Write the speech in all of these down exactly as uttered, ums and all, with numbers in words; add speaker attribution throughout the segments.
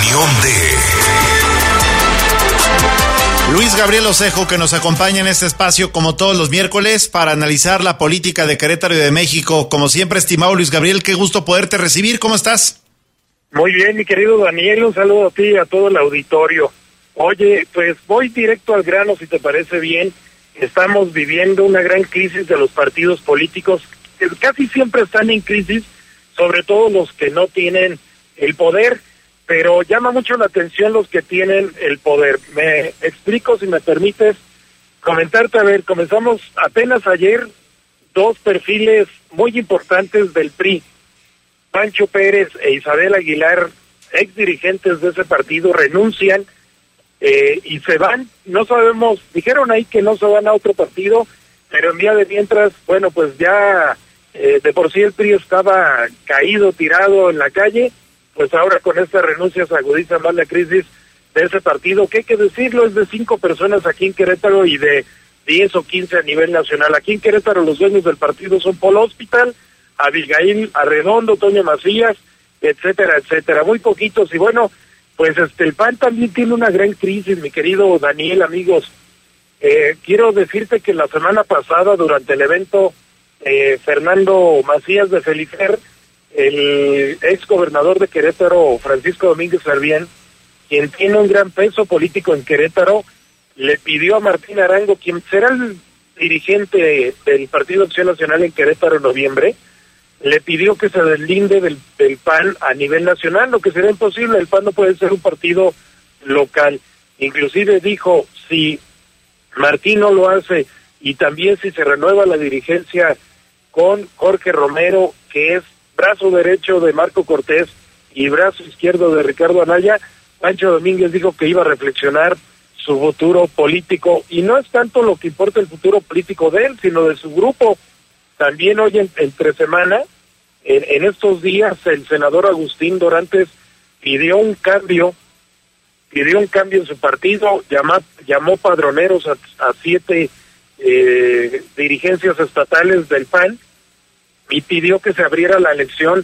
Speaker 1: opinión de
Speaker 2: Luis Gabriel Osejo, que nos acompaña en este espacio como todos los miércoles para analizar la política de Querétaro y de México. Como siempre, estimado Luis Gabriel, qué gusto poderte recibir. ¿Cómo estás?
Speaker 3: Muy bien, mi querido Daniel, un saludo a ti y a todo el auditorio. Oye, pues voy directo al grano, si te parece bien. Estamos viviendo una gran crisis de los partidos políticos, que casi siempre están en crisis, sobre todo los que no tienen el poder, pero llama mucho la atención los que tienen el poder. Me explico, si me permites comentarte. A ver, comenzamos apenas ayer dos perfiles muy importantes del P R I. Pancho Pérez e Isabel Aguilar, ex dirigentes de ese partido, renuncian eh, y se van. No sabemos, dijeron ahí que no se van a otro partido, pero en día de mientras, bueno, pues ya eh, de por sí el P R I estaba caído, tirado en la calle. Pues ahora con esta renuncia se agudiza más la crisis de ese partido, que hay que decirlo, es de cinco personas aquí en Querétaro y de diez o quince a nivel nacional. Aquí en Querétaro los dueños del partido son Paul Hospital, Abigail Arredondo, Toño Macías, etcétera, etcétera, muy poquitos. Y bueno, pues este el P A N también tiene una gran crisis, mi querido Daniel, amigos. Eh, quiero decirte que la semana pasada, durante el evento, eh, Fernando Macías de Felicer, el ex gobernador de Querétaro, Francisco Domínguez Servién, quien tiene un gran peso político en Querétaro, le pidió a Martín Arango, quien será el dirigente del Partido Acción Nacional en Querétaro en noviembre, le pidió que se deslinde del, del P A N a nivel nacional, lo que será imposible. El P A N no puede ser un partido local. Inclusive dijo, si Martín no lo hace y también si se renueva la dirigencia con Jorge Romero, que es brazo derecho de Marco Cortés y brazo izquierdo de Ricardo Anaya, Pancho Domínguez dijo que iba a reflexionar su futuro político, y no es tanto lo que importa el futuro político de él, sino de su grupo. También hoy, en, entre semana, en, en estos días, el senador Agustín Dorantes pidió un cambio, pidió un cambio en su partido, llamó, llamó padroneros a, a siete eh, dirigencias estatales del P A N, y pidió que se abriera la elección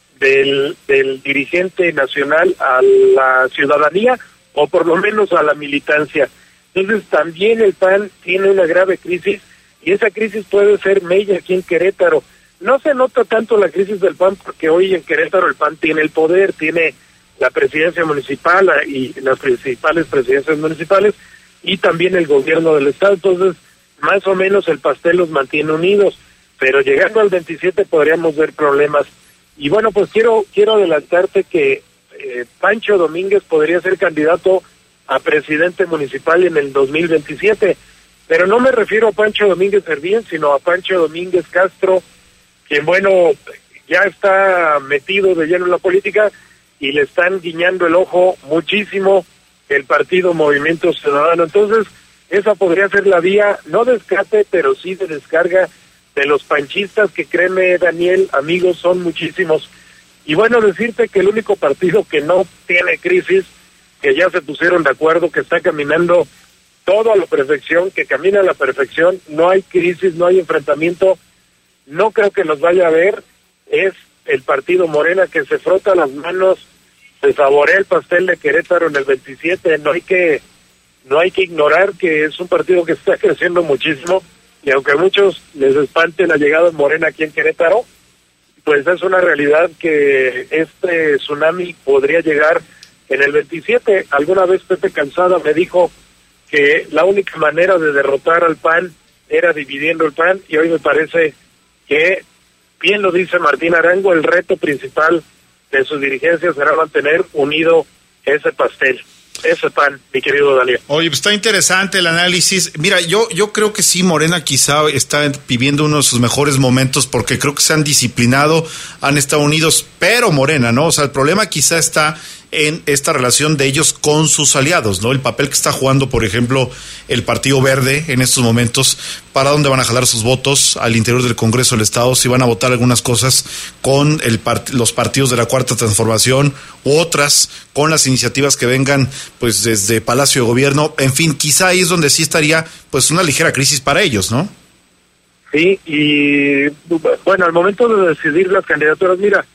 Speaker 3: del, del dirigente nacional a la ciudadanía, o por lo menos a la militancia. Entonces también el P A N tiene una grave crisis, y esa crisis puede ser mella aquí en Querétaro. No se nota tanto la crisis del P A N, porque hoy en Querétaro el P A N tiene el poder, tiene la presidencia municipal y las principales presidencias municipales, y también el gobierno del estado. Entonces, más o menos el pastel los mantiene unidos, pero llegando al veintisiete podríamos ver problemas. Y bueno, pues quiero quiero adelantarte que eh, Pancho Domínguez podría ser candidato a presidente municipal en el dos mil veintisiete, pero no me refiero a Pancho Domínguez Servién, sino a Pancho Domínguez Castro, quien, bueno, ya está metido de lleno en la política y le están guiñando el ojo muchísimo el partido Movimiento Ciudadano. Entonces, esa podría ser la vía, no de escape, pero sí de descarga de los panchistas, que créeme, Daniel, amigos, son muchísimos. Y bueno, decirte que el único partido que no tiene crisis, que ya se pusieron de acuerdo, que está caminando todo a la perfección, que camina a la perfección, no hay crisis, no hay enfrentamiento, no creo que los vaya a ver, es el partido Morena, que se frota las manos, se saborea el pastel de Querétaro en el veintisiete. No hay que no hay que ignorar que es un partido que está creciendo muchísimo, y aunque a muchos les espante la llegada de Morena aquí en Querétaro, pues es una realidad que este tsunami podría llegar en el veintisiete. Alguna vez Pepe Calzada me dijo que la única manera de derrotar al P A N era dividiendo el P A N, y hoy me parece que, bien lo dice Martín Arango, el reto principal de su dirigencia será mantener unido ese pastel, ese P A N, mi querido Daniel.
Speaker 2: Oye, pues está interesante el análisis. Mira, yo yo creo que sí, Morena quizá está viviendo uno de sus mejores momentos, porque creo que se han disciplinado, han estado unidos, pero Morena, ¿no? O sea, el problema quizá está en esta relación de ellos con sus aliados, ¿no? El papel que está jugando, por ejemplo, el Partido Verde en estos momentos, para dónde van a jalar sus votos al interior del Congreso del Estado, si van a votar algunas cosas con el part- los partidos de la Cuarta Transformación, u otras con las iniciativas que vengan pues desde Palacio de Gobierno. En fin, quizá ahí es donde sí estaría pues una ligera crisis para ellos, ¿no?
Speaker 3: Sí, y bueno, al momento de decidir las candidaturas, mira,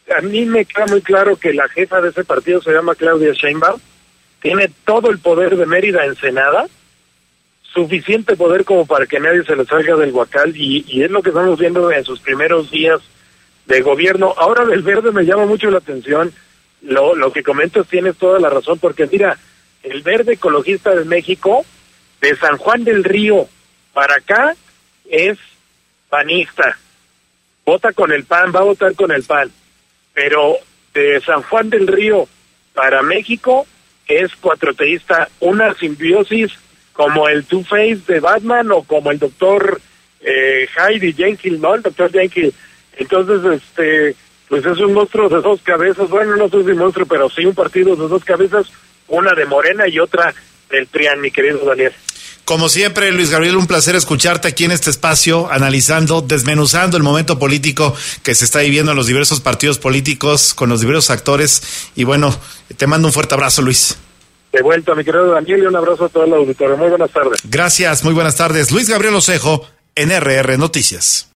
Speaker 3: a mí me queda muy claro que la jefa de ese partido se llama Claudia Sheinbaum, tiene todo el poder de Mérida Ensenada, suficiente poder como para que nadie se le salga del huacal, y, y es lo que estamos viendo en sus primeros días de gobierno. Ahora del Verde me llama mucho la atención, lo, lo que comentas, tienes toda la razón, porque mira, el Verde Ecologista de México, de San Juan del Río para acá, es panista, vota con el P A N, va a votar con el P A N, pero de San Juan del Río para México es cuatroteísta, una simbiosis como el Two-Face de Batman o como el doctor eh, Heidi Jenkins, ¿no? El doctor Jenkins. Entonces, este, pues es un monstruo de dos cabezas, bueno, no sé si monstruo, pero sí un partido de dos cabezas, una de Morena y otra del P R I A N, mi querido Daniel.
Speaker 2: Como siempre, Luis Gabriel, un placer escucharte aquí en este espacio, analizando, desmenuzando el momento político que se está viviendo en los diversos partidos políticos, con los diversos actores, y bueno, te mando un fuerte abrazo, Luis.
Speaker 3: De vuelta, mi querido Daniel, y un abrazo a todo el auditorio. Muy buenas tardes.
Speaker 2: Gracias, muy buenas tardes. Luis Gabriel Osejo, en R R Noticias.